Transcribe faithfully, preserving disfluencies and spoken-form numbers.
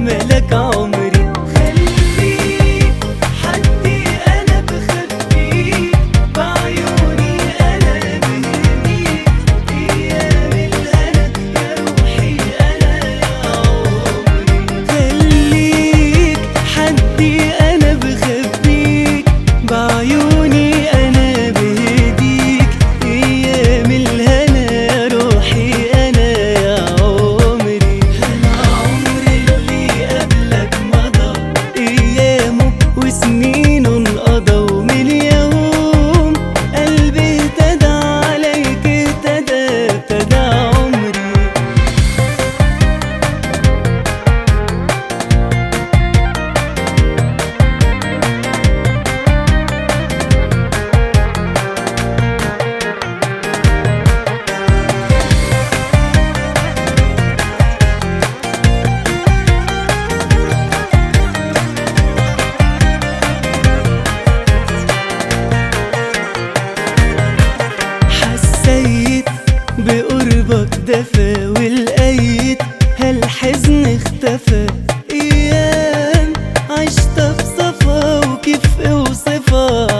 ملك عمري. خليك حدي أنا بخبيك، بعيوني أنا بهديك، أيام الهنا يا روحي أنا يا عمري. خليك حدي أنا بخبيك، بعيوني أنا بهديك، أيام الهنا يا روحي أنا يا عمري. أنا عمري اللي قبلك مضى، أيامه وسنينه انقضى، ومن يوم قلبي اهتدى عليك اهتدى ابتدى عمري. حسيت بقربك دفى، ولقيت هالحزن اختفى، ايام عشتها في صفا وكيف اوصفها